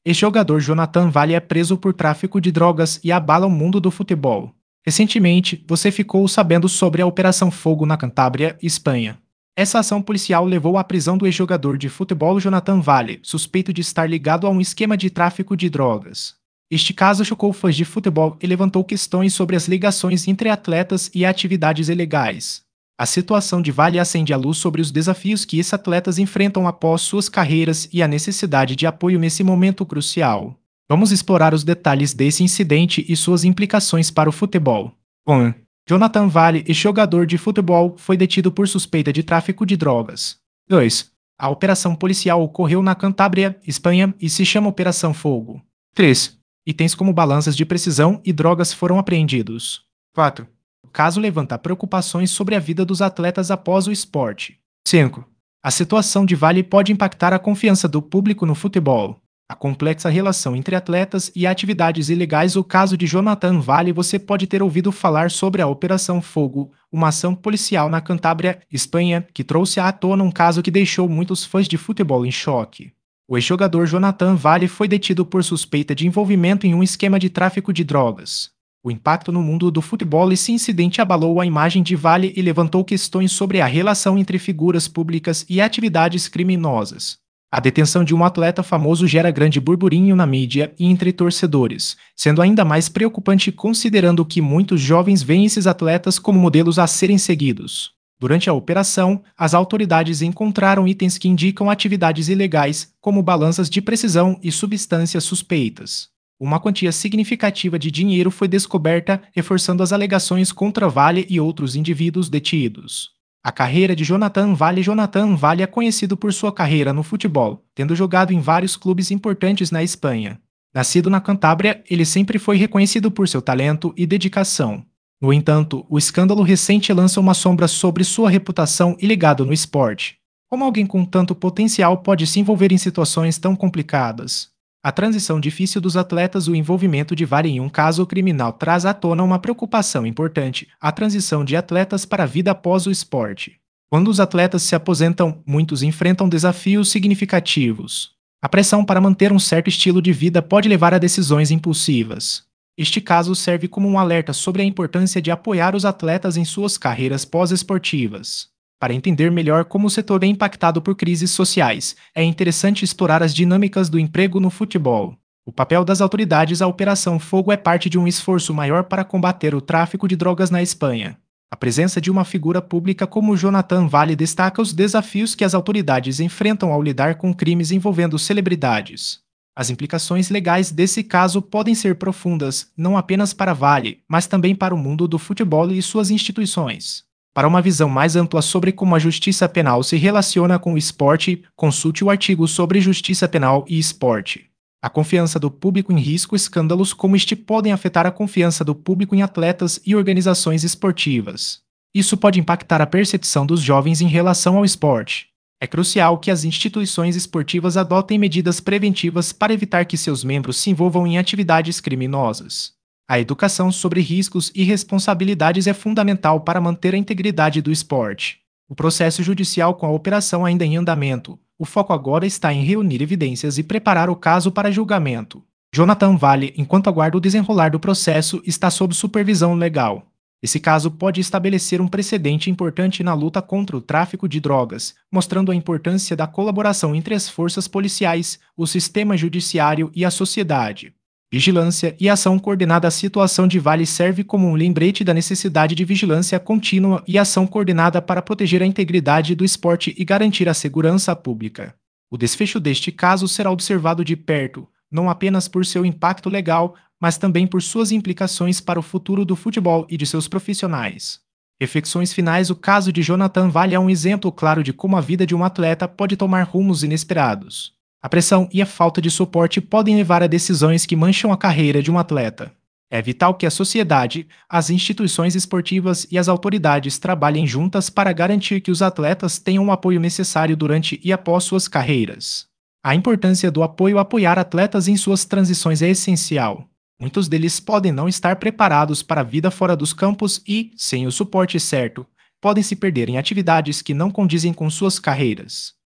Ex-jogador Jonathan Vale é preso por tráfico de drogas e abala o mundo do futebol. Recentemente, você ficou sabendo sobre a Operação Fogo na Cantábria, Espanha. Essa ação policial levou à prisão do ex-jogador de futebol Jonathan Vale, suspeito de estar ligado a um esquema de tráfico de drogas. Este caso chocou fãs de futebol e levantou questões sobre as ligações entre atletas e atividades ilegais. A situação de Vale acende a luz sobre os desafios que esses atletas enfrentam após suas carreiras e a necessidade de apoio nesse momento crucial. Vamos explorar os detalhes desse incidente e suas implicações para o futebol. 1. Jonathan Vale, ex-jogador de futebol, foi detido por suspeita de tráfico de drogas. 2. A operação policial ocorreu na Cantábria, Espanha, e se chama Operação Fogo. 3. Itens como balanças de precisão e drogas foram apreendidos. 4. O caso levanta preocupações sobre a vida dos atletas após o esporte. 5. A situação de Vale pode impactar a confiança do público no futebol. A complexa relação entre atletas e atividades ilegais. O caso de Jonathan Vale. Você pode ter ouvido falar sobre a Operação Fogo, uma ação policial na Cantábria, Espanha, que trouxe à tona um caso que deixou muitos fãs de futebol em choque. O ex-jogador Jonathan Vale foi detido por suspeita de envolvimento em um esquema de tráfico de drogas. O impacto no mundo do futebol. Esse incidente abalou a imagem de Vale e levantou questões sobre a relação entre figuras públicas e atividades criminosas. A detenção de um atleta famoso gera grande burburinho na mídia e entre torcedores, sendo ainda mais preocupante considerando que muitos jovens veem esses atletas como modelos a serem seguidos. Durante a operação, as autoridades encontraram itens que indicam atividades ilegais, como balanças de precisão e substâncias suspeitas. Uma quantia significativa de dinheiro foi descoberta, reforçando as alegações contra Vale e outros indivíduos detidos. A carreira de Jonathan Vale. Jonathan Vale é conhecido por sua carreira no futebol, tendo jogado em vários clubes importantes na Espanha. Nascido na Cantábria, ele sempre foi reconhecido por seu talento e dedicação. No entanto, o escândalo recente lança uma sombra sobre sua reputação e legado no esporte. Como alguém com tanto potencial pode se envolver em situações tão complicadas? A transição difícil dos atletas. O envolvimento de Vale em um caso criminal traz à tona uma preocupação importante: a transição de atletas para a vida após o esporte. Quando os atletas se aposentam, muitos enfrentam desafios significativos. A pressão para manter um certo estilo de vida pode levar a decisões impulsivas. Este caso serve como um alerta sobre a importância de apoiar os atletas em suas carreiras pós-esportivas. Para entender melhor como o setor é impactado por crises sociais, é interessante explorar as dinâmicas do emprego no futebol. O papel das autoridades. A Operação Fogo é parte de um esforço maior para combater o tráfico de drogas na Espanha. A presença de uma figura pública como Jonathan Vale destaca os desafios que as autoridades enfrentam ao lidar com crimes envolvendo celebridades. As implicações legais desse caso podem ser profundas, não apenas para Vale, mas também para o mundo do futebol e suas instituições. Para uma visão mais ampla sobre como a justiça penal se relaciona com o esporte, consulte o artigo sobre justiça penal e esporte. A confiança do público em risco. Escândalos como este podem afetar a confiança do público em atletas e organizações esportivas. Isso pode impactar a percepção dos jovens em relação ao esporte. É crucial que as instituições esportivas adotem medidas preventivas para evitar que seus membros se envolvam em atividades criminosas. A educação sobre riscos e responsabilidades é fundamental para manter a integridade do esporte. O processo judicial com a operação ainda em andamento. O foco agora está em reunir evidências e preparar o caso para julgamento. Jonathan Vale, enquanto aguarda o desenrolar do processo, está sob supervisão legal. Esse caso pode estabelecer um precedente importante na luta contra o tráfico de drogas, mostrando a importância da colaboração entre as forças policiais, o sistema judiciário e a sociedade. Vigilância e ação coordenada. A situação de Vale serve como um lembrete da necessidade de vigilância contínua e ação coordenada para proteger a integridade do esporte e garantir a segurança pública. O desfecho deste caso será observado de perto, não apenas por seu impacto legal, mas também por suas implicações para o futuro do futebol e de seus profissionais. Reflexões finais. O caso de Jonathan Vale é um exemplo claro de como a vida de um atleta pode tomar rumos inesperados. A pressão e a falta de suporte podem levar a decisões que mancham a carreira de um atleta. É vital que a sociedade, as instituições esportivas e as autoridades trabalhem juntas para garantir que os atletas tenham o apoio necessário durante e após suas carreiras. A importância do apoio. Apoiar atletas em suas transições é essencial. Muitos deles podem não estar preparados para a vida fora dos campos e, sem o suporte certo, podem se perder em atividades que não condizem com suas carreiras.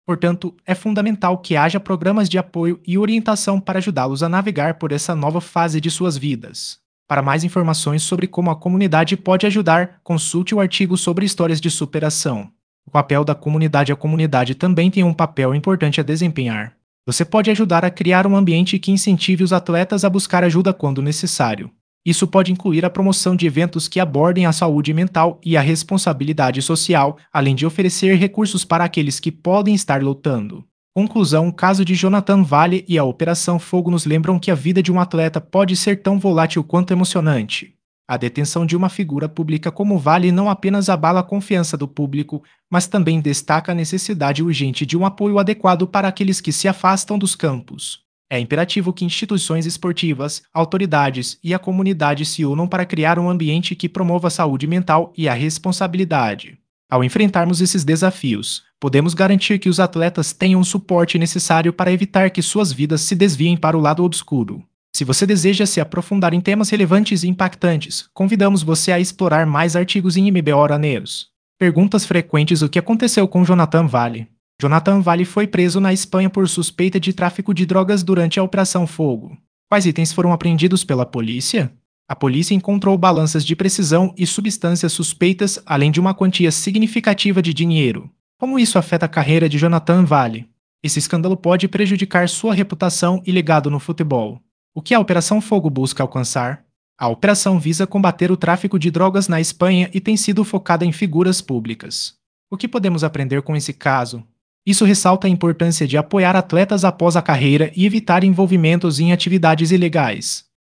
Portanto, é fundamental que haja programas de apoio e orientação para ajudá-los a navegar por essa nova fase de suas vidas. Para mais informações sobre como a comunidade pode ajudar, consulte o artigo sobre histórias de superação. O papel da comunidade. A comunidade também tem um papel importante a desempenhar. Você pode ajudar a criar um ambiente que incentive os atletas a buscar ajuda quando necessário. Isso pode incluir a promoção de eventos que abordem a saúde mental e a responsabilidade social, além de oferecer recursos para aqueles que podem estar lutando. Conclusão: o caso de Jonathan Valle e a Operação Fogo nos lembram que a vida de um atleta pode ser tão volátil quanto emocionante. A detenção de uma figura pública como Valle não apenas abala a confiança do público, mas também destaca a necessidade urgente de um apoio adequado para aqueles que se afastam dos campos. É imperativo que instituições esportivas, autoridades e a comunidade se unam para criar um ambiente que promova a saúde mental e a responsabilidade. Ao enfrentarmos esses desafios, podemos garantir que os atletas tenham o suporte necessário para evitar que suas vidas se desviem para o lado obscuro. Se você deseja se aprofundar em temas relevantes e impactantes, convidamos você a explorar mais artigos em MBO News. Perguntas frequentes: o que aconteceu com Jonathan Valle? Jonathan Valle foi preso na Espanha por suspeita de tráfico de drogas durante a Operação Fogo. Quais itens foram apreendidos pela polícia? A polícia encontrou balanças de precisão e substâncias suspeitas, além de uma quantia significativa de dinheiro. Como isso afeta a carreira de Jonathan Valle? Esse escândalo pode prejudicar sua reputação e legado no futebol. O que a Operação Fogo busca alcançar? A operação visa combater o tráfico de drogas na Espanha e tem sido focada em figuras públicas. O que podemos aprender com esse caso? Isso ressalta a importância de apoiar atletas após a carreira e evitar envolvimentos em atividades ilegais.